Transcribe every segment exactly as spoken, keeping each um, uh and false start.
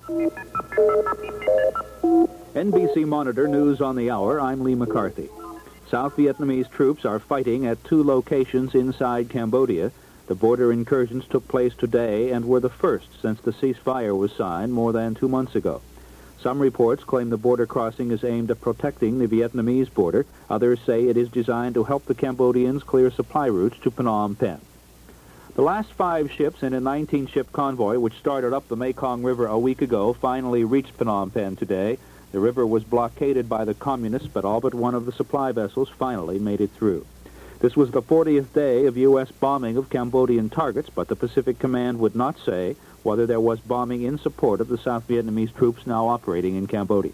N B C Monitor News on the Hour, I'm Lee McCarthy. South Vietnamese troops are fighting at two locations inside Cambodia. The border incursions took place today and were the first since the ceasefire was signed more than two months ago. Some reports claim the border crossing is aimed at protecting the Vietnamese border. Others say it is designed to help the Cambodians clear supply routes to Phnom Penh. The last five ships in a nineteen-ship convoy, which started up the Mekong River a week ago, finally reached Phnom Penh today. The river was blockaded by the communists, but all but one of the supply vessels finally made it through. This was the fortieth day of U S bombing of Cambodian targets, but the Pacific Command would not say whether there was bombing in support of the South Vietnamese troops now operating in Cambodia.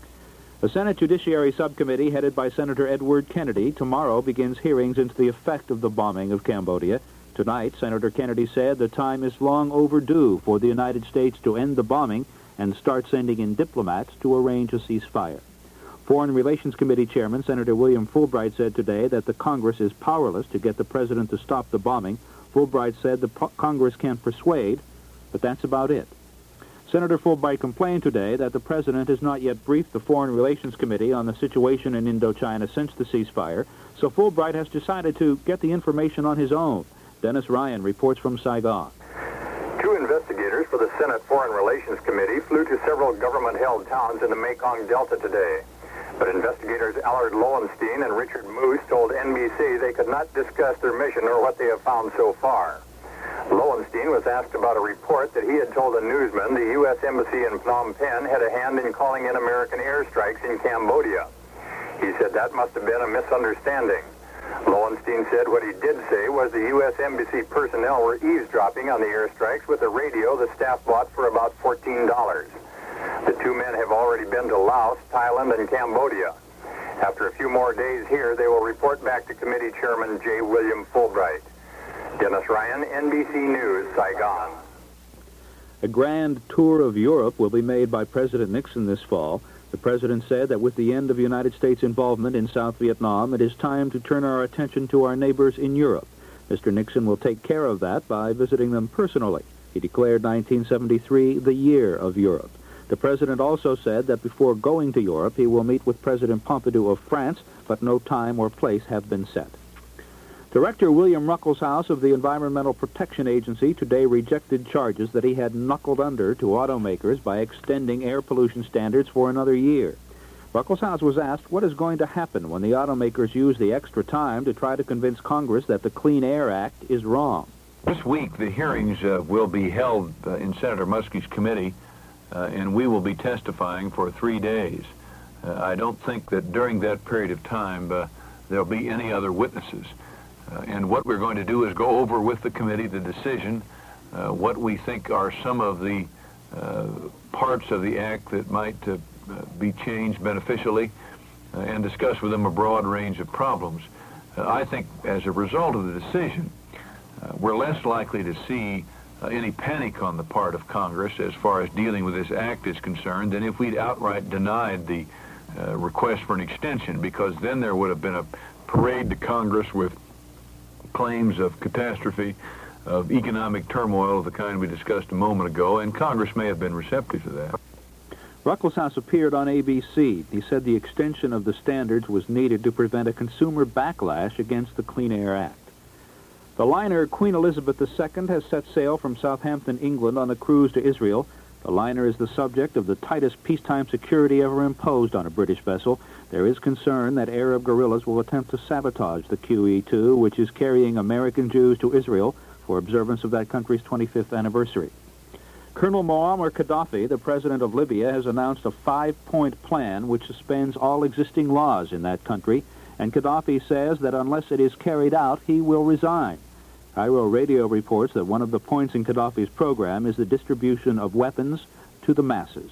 The Senate Judiciary Subcommittee, headed by Senator Edward Kennedy, tomorrow begins hearings into the effect of the bombing of Cambodia. Tonight, Senator Kennedy said the time is long overdue for the United States to end the bombing and start sending in diplomats to arrange a ceasefire. Foreign Relations Committee Chairman Senator William Fulbright said today that the Congress is powerless to get the president to stop the bombing. Fulbright said the Congress can persuade, but that's about it. Senator Fulbright complained today that the president has not yet briefed the Foreign Relations Committee on the situation in Indochina since the ceasefire, so Fulbright has decided to get the information on his own. Dennis Ryan reports from Saigon. Two investigators for the Senate Foreign Relations Committee flew to several government-held towns in the Mekong Delta today. But investigators Allard Lowenstein and Richard Moose told N B C they could not discuss their mission or what they have found so far. Lowenstein was asked about a report that he had told a newsman the U S Embassy in Phnom Penh had a hand in calling in American airstrikes in Cambodia. He said that must have been a misunderstanding. Lowenstein said what he did say was the U S Embassy personnel were eavesdropping on the airstrikes with a radio the staff bought for about fourteen dollars. The two men have already been to Laos, Thailand, and Cambodia. After a few more days here, they will report back to Committee Chairman J. William Fulbright. Dennis Ryan, N B C News, Saigon. A grand tour of Europe will be made by President Nixon this fall. The president said that with the end of United States involvement in South Vietnam, it is time to turn our attention to our neighbors in Europe. Mister Nixon will take care of that by visiting them personally. He declared nineteen seventy-three the year of Europe. The president also said that before going to Europe, he will meet with President Pompidou of France, but no time or place have been set. Director William Ruckelshaus of the Environmental Protection Agency today rejected charges that he had knuckled under to automakers by extending air pollution standards for another year. Ruckelshaus was asked what is going to happen when the automakers use the extra time to try to convince Congress that the Clean Air Act is wrong. This week, the hearings uh, will be held uh, in Senator Muskie's committee, uh, and we will be testifying for three days. Uh, I don't think that during that period of time uh, there'll be any other witnesses. Uh, and what we're going to do is go over with the committee the decision, uh, what we think are some of the uh, parts of the act that might uh, be changed beneficially, uh, and discuss with them a broad range of problems. Uh, I think as a result of the decision, uh, we're less likely to see uh, any panic on the part of Congress as far as dealing with this act is concerned than if we'd outright denied the uh, request for an extension, because then there would have been a parade to Congress with claims of catastrophe, of economic turmoil of the kind we discussed a moment ago, and Congress may have been receptive to that. Ruckelshaus appeared on A B C. He said the extension of the standards was needed to prevent a consumer backlash against the Clean Air Act. The liner Queen Elizabeth the Second has set sail from Southampton, England, on a cruise to Israel. The liner is the subject of the tightest peacetime security ever imposed on a British vessel. There is concern that Arab guerrillas will attempt to sabotage the Q E two, which is carrying American Jews to Israel for observance of that country's twenty-fifth anniversary. Colonel Muammar Gaddafi, the president of Libya, has announced a five-point plan which suspends all existing laws in that country, and Gaddafi says that unless it is carried out, he will resign. Cairo Radio reports that one of the points in Gaddafi's program is the distribution of weapons to the masses.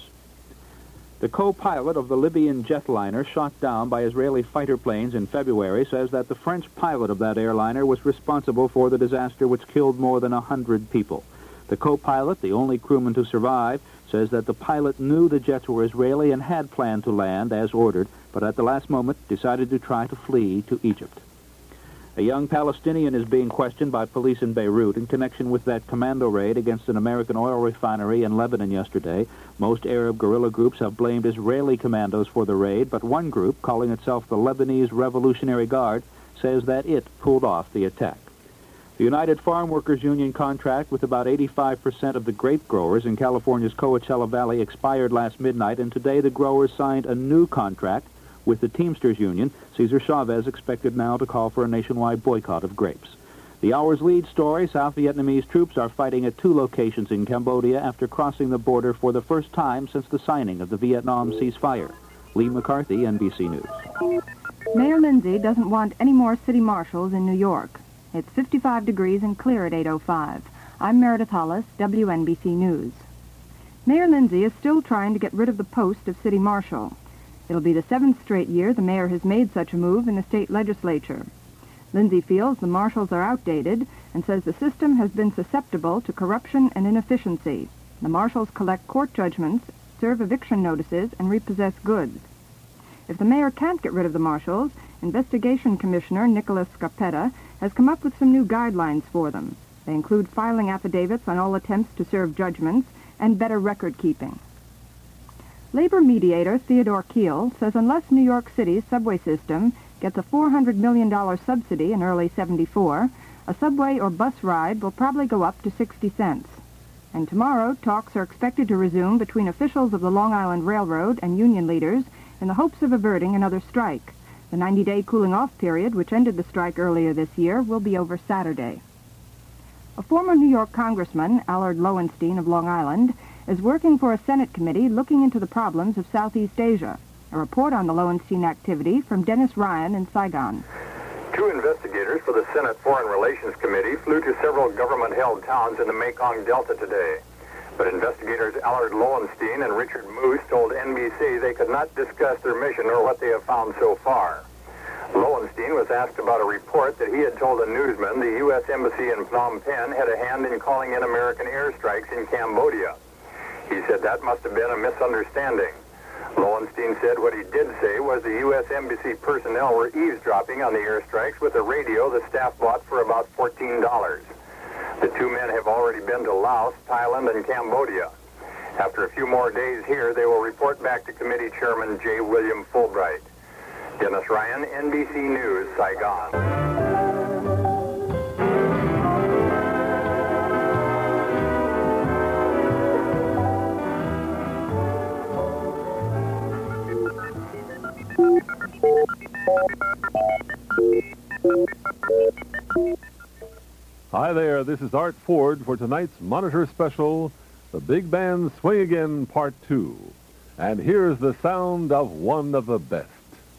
The co-pilot of the Libyan jetliner shot down by Israeli fighter planes in February says that the French pilot of that airliner was responsible for the disaster which killed more than a hundred people. The co-pilot, the only crewman to survive, says that the pilot knew the jets were Israeli and had planned to land as ordered, but at the last moment decided to try to flee to Egypt. A young Palestinian is being questioned by police in Beirut in connection with that commando raid against an American oil refinery in Lebanon yesterday. Most Arab guerrilla groups have blamed Israeli commandos for the raid, but one group, calling itself the Lebanese Revolutionary Guard, says that it pulled off the attack. The United Farm Workers Union contract with about eighty-five percent of the grape growers in California's Coachella Valley expired last midnight, and today the growers signed a new contract with the Teamsters Union. Cesar Chavez expected now to call for a nationwide boycott of grapes. The hour's lead story, South Vietnamese troops are fighting at two locations in Cambodia after crossing the border for the first time since the signing of the Vietnam ceasefire. Lee McCarthy, N B C News. Mayor Lindsay doesn't want any more city marshals in New York. It's fifty-five degrees and clear at eight oh five. I'm Meredith Hollis, W N B C News. Mayor Lindsay is still trying to get rid of the post of city marshal. It'll be the seventh straight year the mayor has made such a move in the state legislature. Lindsay feels the marshals are outdated and says the system has been susceptible to corruption and inefficiency. The marshals collect court judgments, serve eviction notices, and repossess goods. If the mayor can't get rid of the marshals, Investigation Commissioner Nicholas Scarpetta has come up with some new guidelines for them. They include filing affidavits on all attempts to serve judgments and better record keeping. Labor mediator Theodore Keel says unless New York City's subway system gets a four hundred million dollars subsidy in early seventy-four, a subway or bus ride will probably go up to sixty cents. And tomorrow, talks are expected to resume between officials of the Long Island Railroad and union leaders in the hopes of averting another strike. The ninety-day cooling-off period, which ended the strike earlier this year, will be over Saturday. A former New York congressman, Allard Lowenstein of Long Island, is working for a Senate committee looking into the problems of Southeast Asia. A report on the Lowenstein activity from Dennis Ryan in Saigon. Two investigators for the Senate Foreign Relations Committee flew to several government-held towns in the Mekong Delta today. But investigators Allard Lowenstein and Richard Moose told N B C they could not discuss their mission or what they have found so far. Lowenstein was asked about a report that he had told a newsman the U S Embassy in Phnom Penh had a hand in calling in American airstrikes in Cambodia. He said that must have been a misunderstanding. Lowenstein said what he did say was the U S Embassy personnel were eavesdropping on the airstrikes with a radio the staff bought for about fourteen dollars. The two men have already been to Laos, Thailand, and Cambodia. After a few more days here, they will report back to Committee Chairman J. William Fulbright. Dennis Ryan, N B C News, Saigon. Hi there, this is Art Ford for tonight's Monitor Special, The Big Band Swing Again Part two. And here's the sound of one of the best.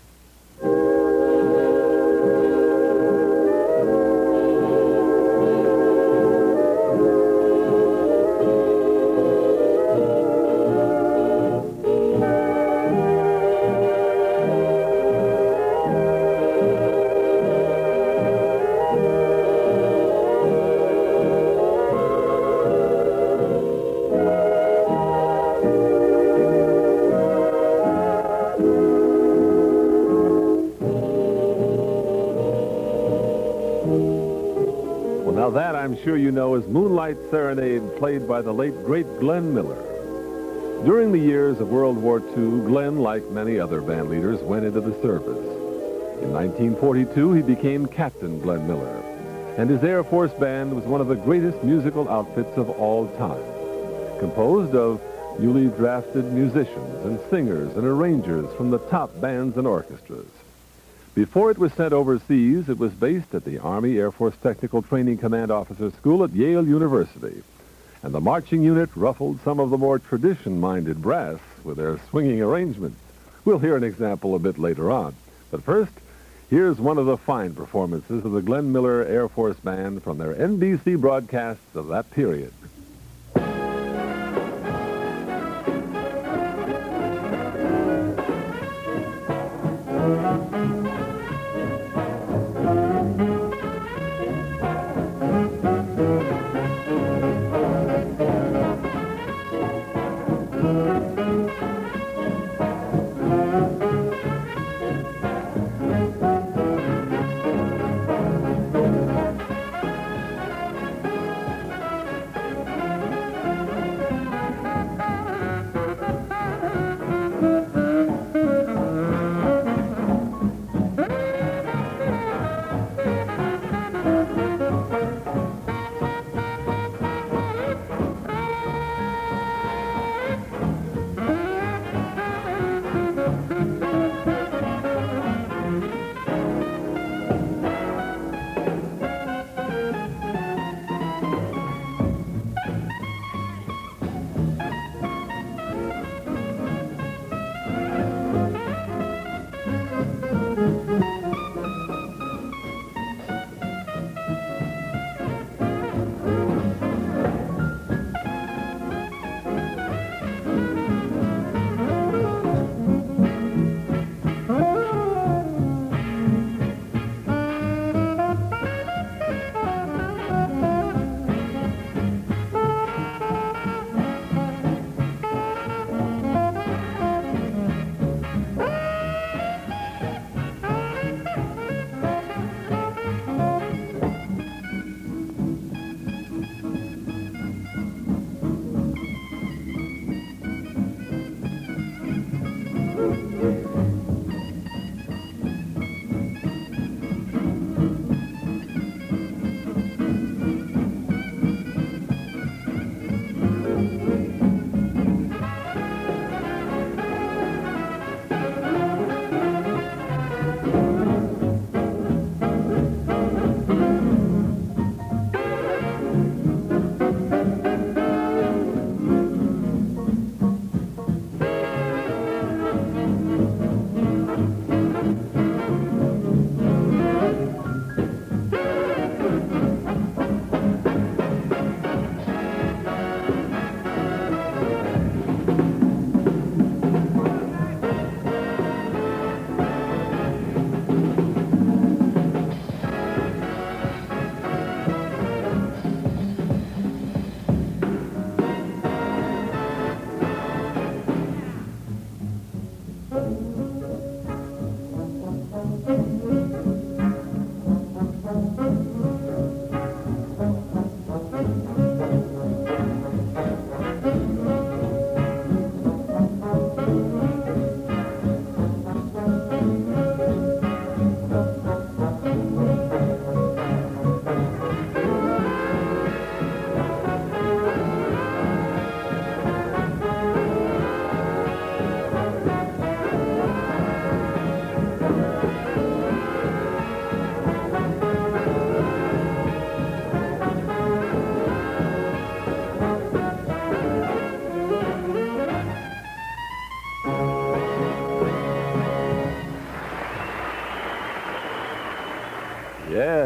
Now that, I'm sure you know, is Moonlight Serenade, played by the late, great Glenn Miller. During the years of World War Two, Glenn, like many other band leaders, went into the service. In nineteen forty-two, he became Captain Glenn Miller, and his Air Force Band was one of the greatest musical outfits of all time, composed of newly drafted musicians and singers and arrangers from the top bands and orchestras. Before it was sent overseas, it was based at the Army Air Force Technical Training Command Officer School at Yale University. And the marching unit ruffled some of the more tradition-minded brass with their swinging arrangements. We'll hear an example a bit later on. But first, here's one of the fine performances of the Glenn Miller Air Force Band from their N B C broadcasts of that period.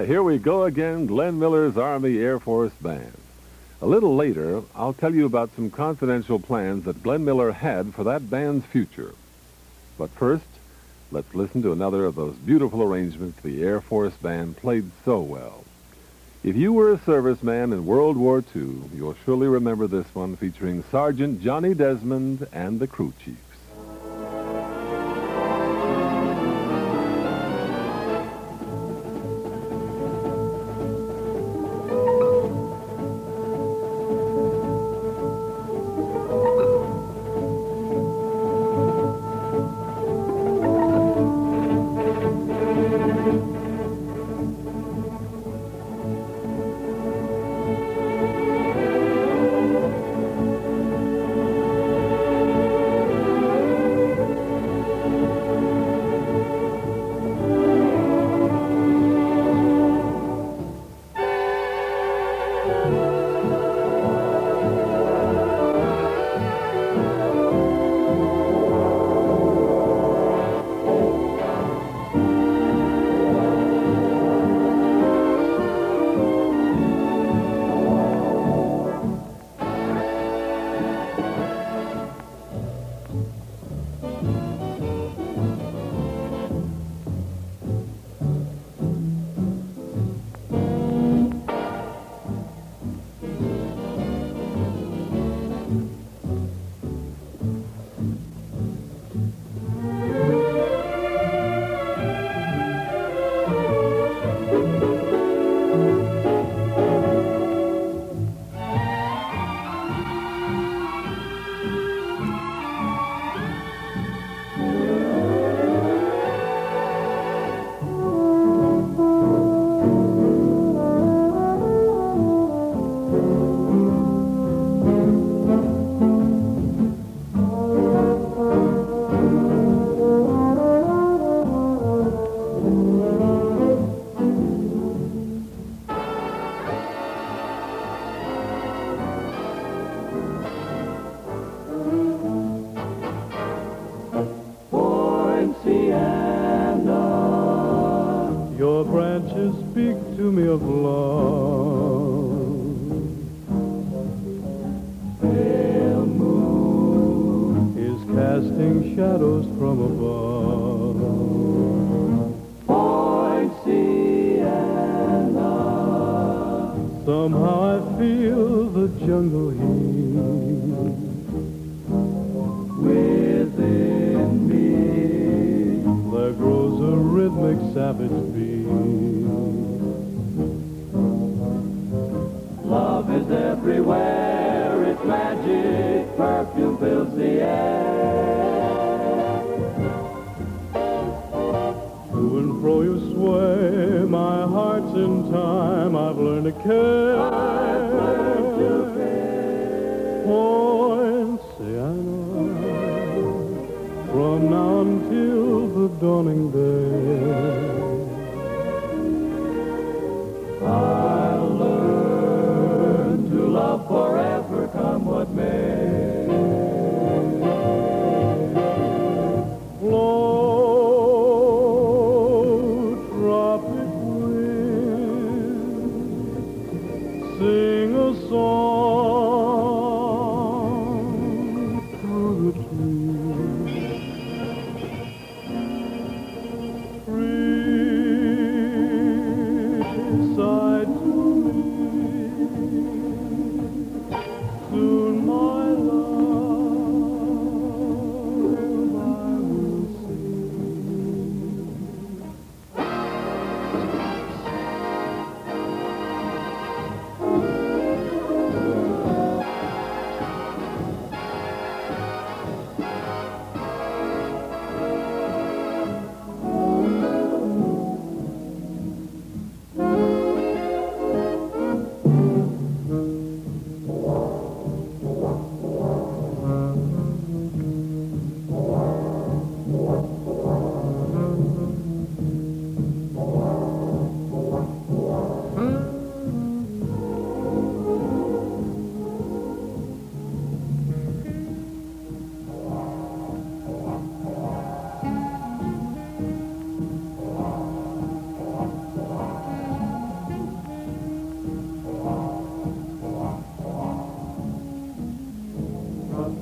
here we go again, Glenn Miller's Army Air Force Band. A little later, I'll tell you about some confidential plans that Glenn Miller had for that band's future. But first, let's listen to another of those beautiful arrangements the Air Force Band played so well. If you were a serviceman in World War Two, you'll surely remember this one featuring Sergeant Johnny Desmond and the Crew Chiefs. Your branches speak to me of love. Pale moon is casting shadows from above. Point Sienna. Somehow I feel the jungle heat within me. There grows a rhythmic savage beat. Love is everywhere, its magic perfume fills the air. To and fro you sway, my heart's in time, I've learned to care. I've learned to care. Point Sienna, from now until the dawning day, I'll learn to love forever, come what may. Blow, tropic wind, sing a song through the trees.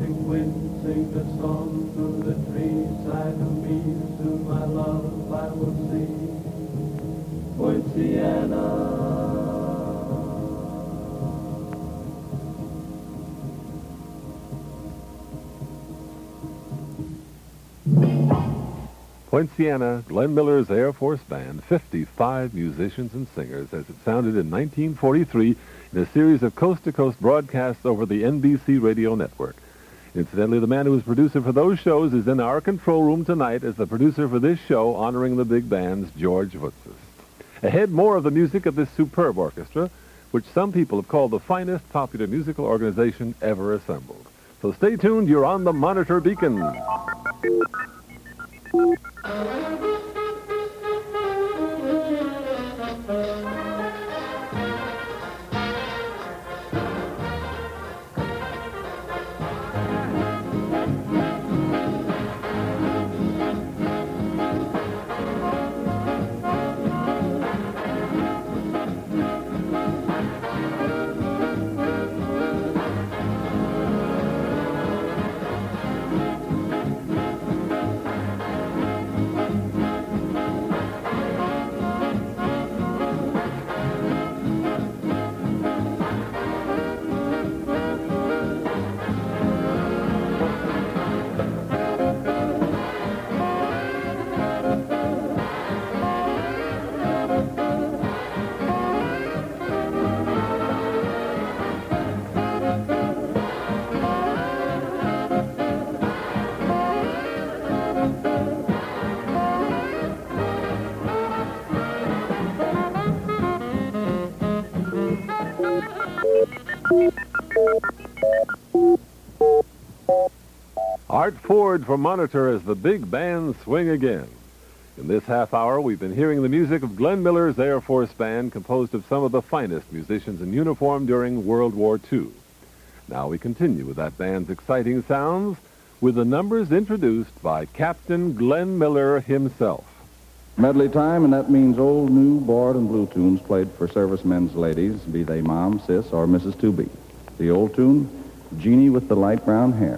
Baltic wind, sing the song through the trees. I will be soon, my love, I will see. Point Siena. Point Siena, Glenn Miller's Air Force Band, fifty-five musicians and singers, as it sounded in nineteen forty-three in a series of coast-to-coast broadcasts over the N B C radio network. Incidentally, the man who was producer for those shows is in our control room tonight as the producer for this show, honoring the big bands, George Voutsas. Ahead, more of the music of this superb orchestra, which some people have called the finest popular musical organization ever assembled. So stay tuned, you're on the Monitor Beacon. Art Ford for Monitor as the big band swing again. In this half hour, we've been hearing the music of Glenn Miller's Air Force Band, composed of some of the finest musicians in uniform during World War Two. Now we continue with that band's exciting sounds with the numbers introduced by Captain Glenn Miller himself. Medley time, and that means old, new, bored, and blue tunes played for servicemen's ladies, be they Mom, Sis, or Missus two B. The old tune, Jeannie with the Light Brown Hair.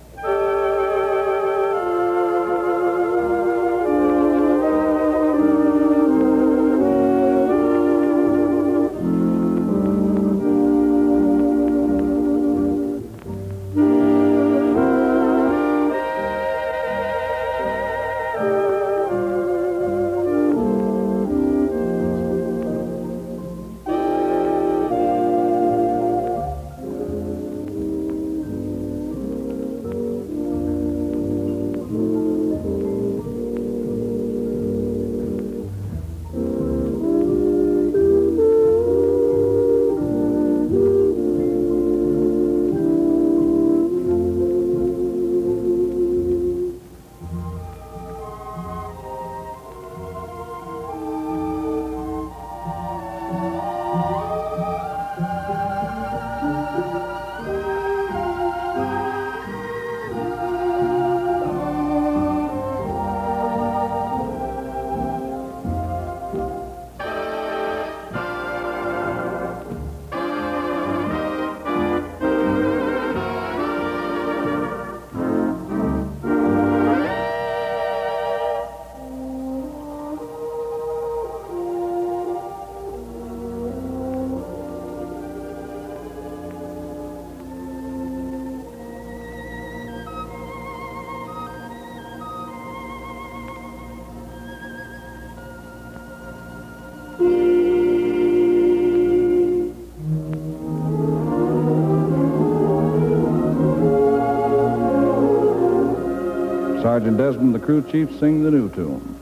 Sergeant Desmond, the crew chief, sing the new tune.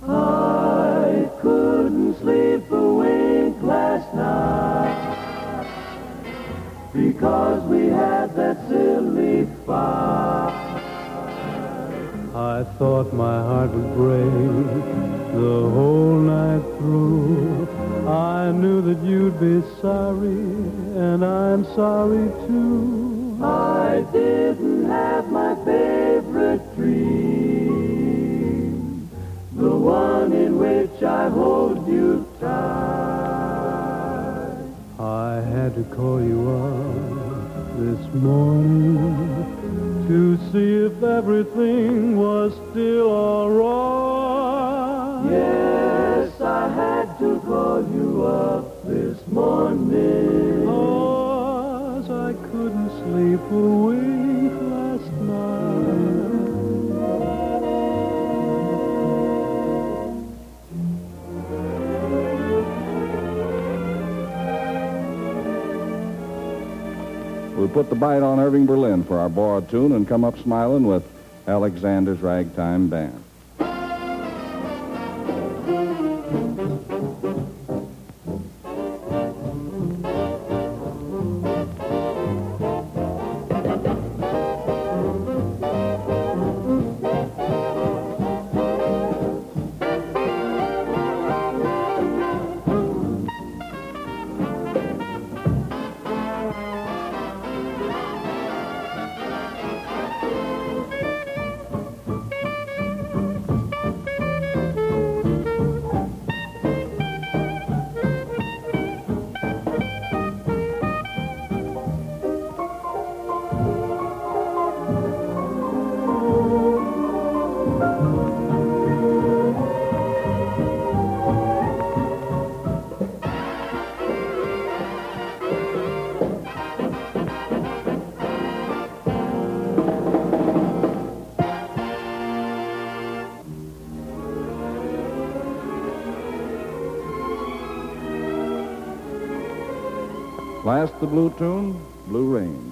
I couldn't sleep a wink last night because we had that silly fight. I thought my heart would break the whole night through. I knew that you'd be sorry, and I'm sorry too. I didn't have my favorite dream, the one in which I hold you tight. I had to call you up this morning see if everything was still all right. Yes, I had to call you up this morning. 'Cause I couldn't sleep a wink last night. We put the bite on Irving Berlin for our board tune and come up smiling with Alexander's Ragtime Band. Last, the blue tune, Blue Rain.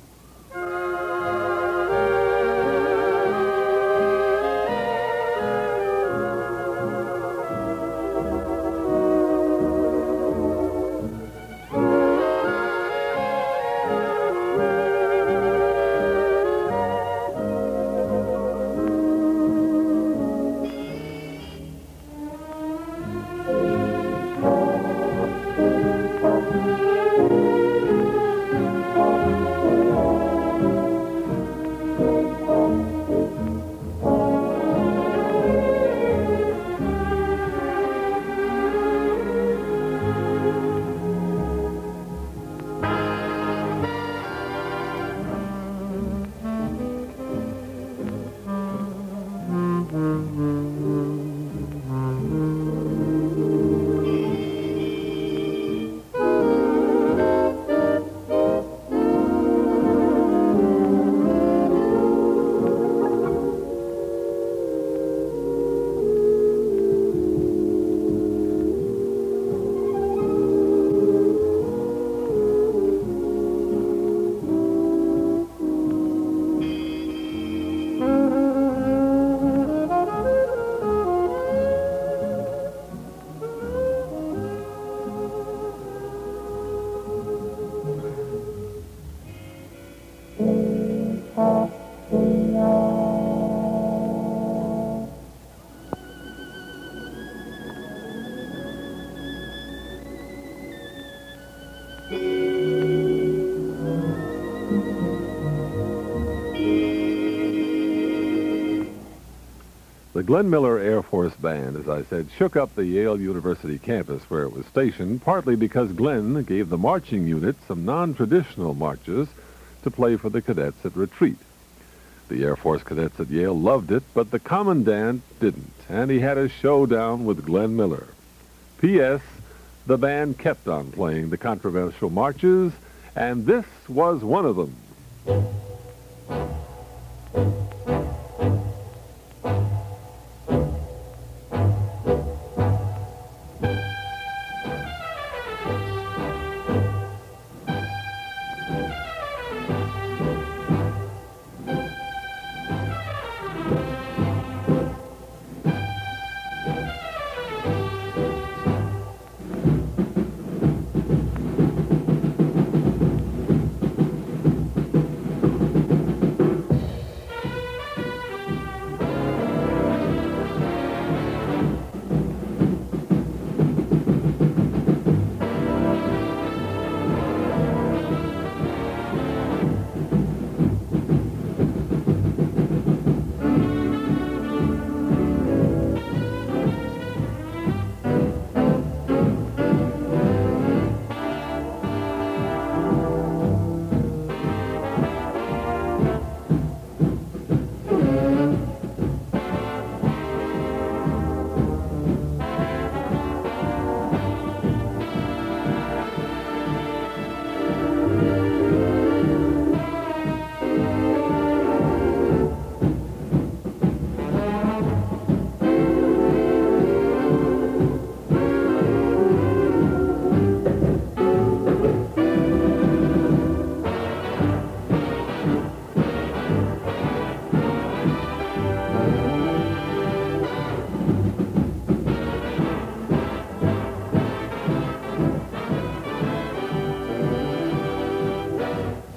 The Glenn Miller Air Force Band, as I said, shook up the Yale University campus where it was stationed, partly because Glenn gave the marching unit some non-traditional marches to play for the cadets at retreat. The Air Force cadets at Yale loved it, but the commandant didn't, and he had a showdown with Glenn Miller. P S. The band kept on playing the controversial marches, and this was one of them.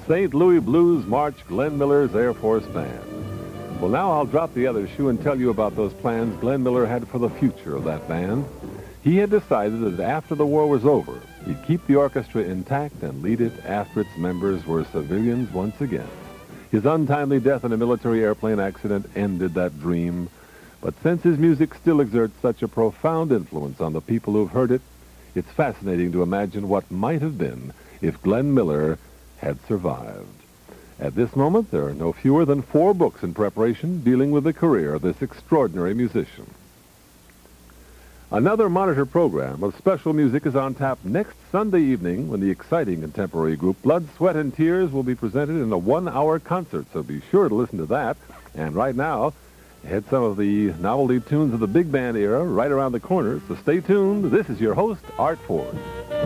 Saint Louis Blues March, Glenn Miller's Air Force Band. Well, now I'll drop the other shoe and tell you about those plans Glenn Miller had for the future of that band. He had decided that after the war was over, he'd keep the orchestra intact and lead it after its members were civilians once again. His untimely death in a military airplane accident ended that dream. But since his music still exerts such a profound influence on the people who've heard it, it's fascinating to imagine what might have been if Glenn Miller had survived. At this moment, there are no fewer than four books in preparation dealing with the career of this extraordinary musician. Another Monitor program of special music is on tap next Sunday evening when the exciting contemporary group Blood, Sweat, and Tears will be presented in a one-hour concert, so be sure to listen to that. And right now, ahead some of the novelty tunes of the big band era right around the corner, so stay tuned. This is your host, Art Ford.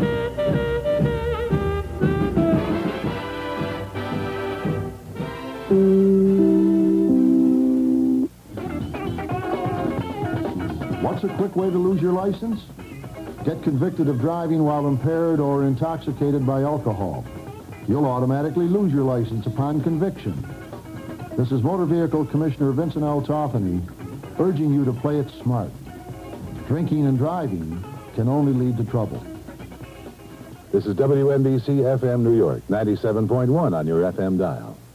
What's a quick way to lose your license? Get convicted of driving while impaired or intoxicated by alcohol. You'll automatically lose your license upon conviction. This is Motor Vehicle Commissioner Vincent L. Toffany urging you to play it smart. Drinking and driving can only lead to trouble. This is W N B C F M New York, ninety-seven point one on your F M dial.